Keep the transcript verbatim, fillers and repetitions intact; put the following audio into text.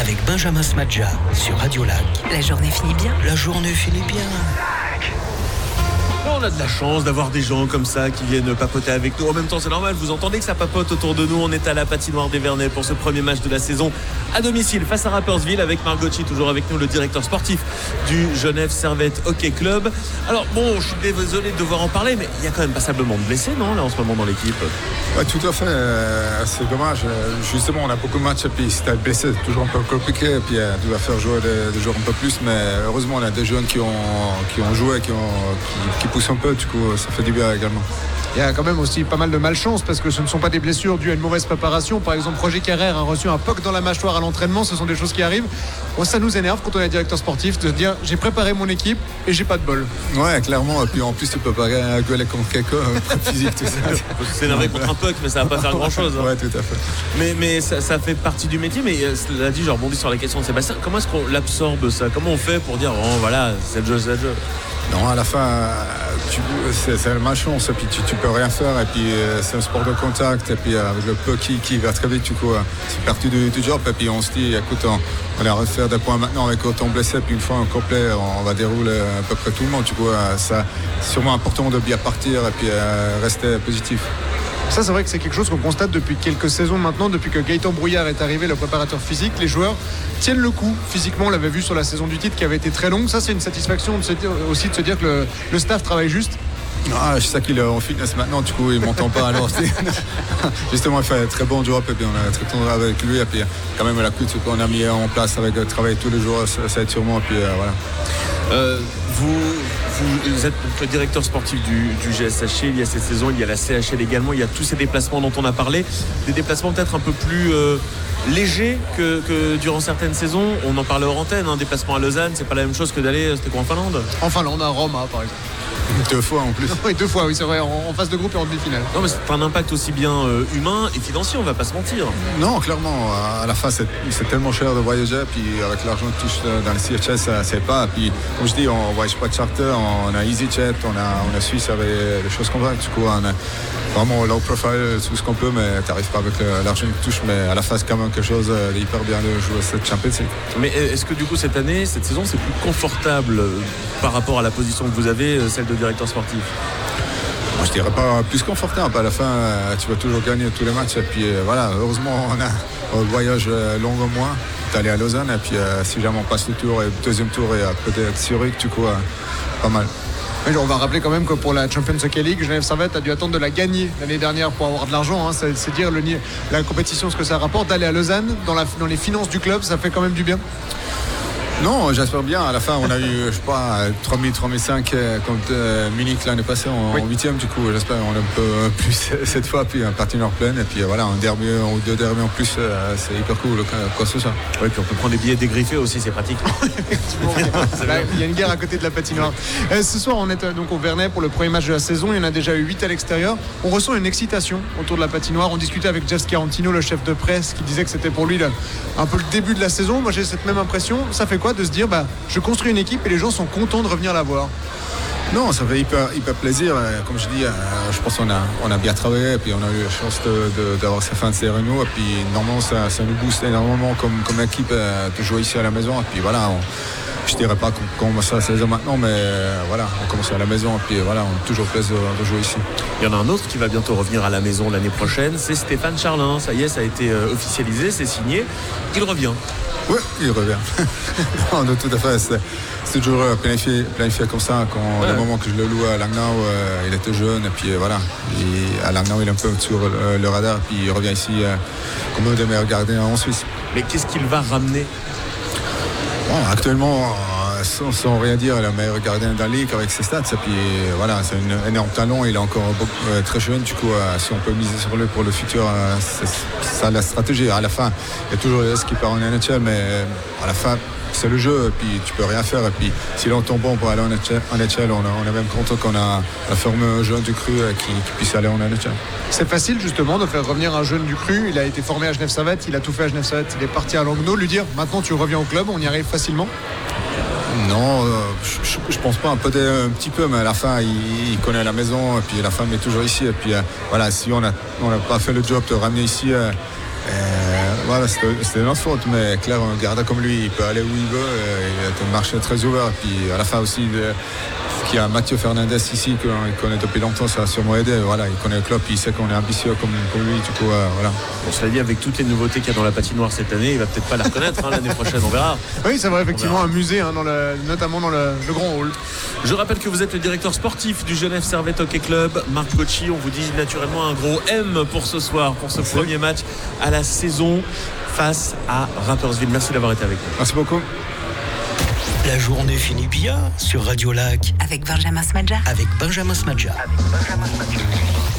avec Benjamin Smadja sur Radio Lac. La journée finit bien. La journée finit bien. On a de la chance d'avoir des gens comme ça qui viennent papoter avec nous. En même temps, c'est normal, vous entendez que ça papote autour de nous. On est à la patinoire des Vernets pour ce premier match de la saison à domicile face à Rapperswil avec Margocci, toujours avec nous, le directeur sportif du Genève Servette Hockey Club. Alors bon, je suis désolé de devoir en parler, mais il y a quand même passablement de blessés, non, là en ce moment dans l'équipe? Ouais, tout à fait, euh, c'est dommage. Justement, on a beaucoup de matchs et puis si t'es blessé, c'est toujours un peu compliqué. Et puis euh, tu vas faire jouer des, des joueurs un peu plus, mais heureusement, on a des jeunes qui ont, qui ont joué, qui, ont, qui, qui poussent un peu, du coup, ça fait du bien également. Il y a quand même aussi pas mal de malchance parce que ce ne sont pas des blessures dues à une mauvaise préparation. Par exemple, Roger Carrère a reçu un P O C dans la mâchoire à l'entraînement. Ce sont des choses qui arrivent. Bon, ça nous énerve quand on est directeur sportif de se dire j'ai préparé mon équipe et j'ai pas de bol. Ouais, clairement. Et puis en plus, tu peux pas gueuler contre quelqu'un, physique, tout ça. C'est s'énerver contre un P O C, mais ça va pas faire grand chose. Hein. Ouais, tout à fait. Mais, mais ça, ça fait partie du métier. Mais cela dit, je rebondis sur la question de Sébastien. Comment est-ce qu'on l'absorbe ça? Comment on fait pour dire oh voilà, c'est le jeu, c'est le jeu? Non, à la fin, tu, c'est, c'est le malchance, et puis tu, tu peux rien faire, et puis euh, c'est un sport de contact, et puis euh, avec le peu qui, qui va très vite, du coup, euh, c'est parti du, du job, et puis on se dit, écoute, on, on va refaire des points maintenant avec autant blessé, puis une fois en complet, on, on va dérouler à peu près tout le monde, du coup, euh, ça, c'est sûrement important de bien partir, et puis euh, rester positif. Ça, c'est vrai que c'est quelque chose qu'on constate depuis quelques saisons maintenant, depuis que Gaëtan Brouillard est arrivé, le préparateur physique. Les joueurs tiennent le coup. Physiquement, on l'avait vu sur la saison du titre qui avait été très longue. Ça, c'est une satisfaction de se dire, aussi de se dire que le, le staff travaille juste. Ah, je sais qu'il est en fitness maintenant, du coup il ne m'entend pas alors. Justement, il fait un très bon job et puis on est très content avec lui. Et puis quand même, la culture qu'on a mis en place avec le travail tous les jours, ça, ça aide sûrement. Et puis euh, voilà. Euh, vous, vous, vous êtes le directeur sportif du, du G S H L. Il y a cette saison, il y a la C H L également. Il y a tous ces déplacements dont on a parlé. Des déplacements peut-être un peu plus euh, légers que, que durant certaines saisons. On en parlait hors antenne. Un déplacement à Lausanne, c'est pas la même chose que d'aller. C'était quoi en Finlande? En Finlande, à Rome, hein, par exemple. Deux fois en plus. Oui, deux fois, oui, c'est vrai, en, en phase de groupe et en demi-finale. Non, mais c'est un impact aussi bien euh, humain et financier, on va pas se mentir. Non, clairement, à la fin, c'est, c'est tellement cher de voyager, puis avec l'argent que touche dans le C H S, ça c'est pas. Puis, comme je dis, on voyage pas de charter, on a EasyJet, on a, on a Suisse avec des choses comme ça. Du coup, on a vraiment low profile, tout ce qu'on peut, mais t'arrives pas avec l'argent que touche. Mais à la fin, c'est quand même quelque chose d'hyper bien de jouer cette Champions League. Mais est-ce que du coup, cette année, cette saison, c'est plus confortable par rapport à la position que vous avez, celle de directeur sportif? Moi, je dirais pas plus confortable. À la fin, tu vas toujours gagner tous les matchs. Et puis voilà, heureusement, on a un voyage long au moins. Tu es allé à Lausanne. Et puis si jamais on passe le tour et le deuxième tour et peut-être Zurich, du coup, pas mal. Oui, on va rappeler quand même que pour la Champions Hockey League, Genève Servette a dû attendre de la gagner l'année dernière pour avoir de l'argent. Hein. C'est, c'est dire le, la compétition, ce que ça rapporte. D'aller à Lausanne, dans, la, dans les finances du club, ça fait quand même du bien. Non, j'espère bien. À la fin, on a eu, je sais pas, trois mille, trois mille cinq contre euh, Munich l'année passée en huitième. Oui. Du coup, j'espère qu'on a un peu plus cette fois, puis un partenaire plein. Et puis voilà, un derby ou deux derbies en plus, euh, c'est hyper cool. Quoi que ce soit. Oui, puis on peut prendre des billets dégriffés aussi, c'est pratique. Il y a une guerre à côté de la patinoire. Euh, ce soir, on est euh, donc au Vernet pour le premier match de la saison. Il y en a déjà eu huit à l'extérieur. On ressent une excitation autour de la patinoire. On discutait avec Jeff Scarantino, le chef de presse, qui disait que c'était pour lui là, un peu le début de la saison. Moi, j'ai cette même impression. Ça fait quoi de se dire bah, je construis une équipe et les gens sont contents de revenir la voir? Non, ça fait hyper, hyper plaisir. Comme je dis, je pense qu'on a, on a bien travaillé et puis on a eu la chance de, de, d'avoir ces fins de série nous. Et puis normalement, ça, ça nous booste énormément comme, comme équipe de jouer ici à la maison. Et puis voilà, on, je dirais pas qu'on commence à seize ans maintenant, mais voilà, on commence à la maison et puis voilà, on a toujours plaisir de jouer ici. Il y en a un autre qui va bientôt revenir à la maison l'année prochaine, c'est Stéphane Charlin. Ça y est, ça a été officialisé, c'est signé. Il revient. Oui, il revient. Non, de tout à fait. C'est, c'est toujours planifié, planifié comme ça. Quand ouais. Le moment que je le loue à Langnau, euh, il était jeune et puis euh, voilà. Et à Langnau, il est un peu sur le, le radar. Puis il revient ici euh, comme un des meilleurs gardiens en Suisse. Mais qu'est-ce qu'il va ramener? Bon, actuellement, euh, sans, sans rien dire, il est le meilleur gardien de la ligue avec ses stats. Et puis voilà, c'est un énorme talent. Il est encore beaucoup, euh, très jeune. Du coup, euh, si on peut miser sur lui pour le futur, euh, c'est ça la stratégie. À la fin, il y a toujours ce qui part en N H L, mais euh, à la fin, c'est le jeu. Et puis tu peux rien faire. Et puis si l'on tombe bon pour aller en N H L, on, a, on est même content qu'on a, a formé un jeune du cru euh, qui, qui puisse aller en N H L. C'est facile justement de faire revenir un jeune du cru. Il a été formé à Genève Servette, il a tout fait à Genève Servette, il est parti à Langnau. Lui dire maintenant tu reviens au club, on y arrive facilement? Non, euh, je, je pense pas, un, peu de, un petit peu, mais à la fin, il, il connaît la maison, et puis la femme est toujours ici. Et puis euh, voilà, si on n'a on a pas fait le job de ramener ici, euh, euh, voilà, c'était, c'était notre faute, mais clair, un gardien comme lui, il peut aller où il veut, il a un marché très ouvert. Et puis à la fin aussi, de, qu'il y a Mathieu Fernandez ici, qu'il connaît depuis longtemps, ça a sûrement aidé. Voilà, il connaît le club, il sait qu'on est ambitieux comme, comme lui. Du coup, euh, voilà. On se l'a dit, avec toutes les nouveautés qu'il y a dans la patinoire cette année, il va peut-être pas la reconnaître hein, l'année prochaine, on verra. Oui, c'est vrai, effectivement, un musée, hein, dans le, notamment dans le, le grand hall. Je rappelle que vous êtes le directeur sportif du Genève Servette Hockey Club. Marc Gauchy, on vous dit naturellement un gros M pour ce soir, pour ce Merci. Premier match à la saison face à Rapperswil. Merci d'avoir été avec nous. Merci beaucoup. La journée finit bien sur Radio Lac. Avec Benjamin Smadja. Avec Benjamin Smadja. Avec Benjamin Smadja.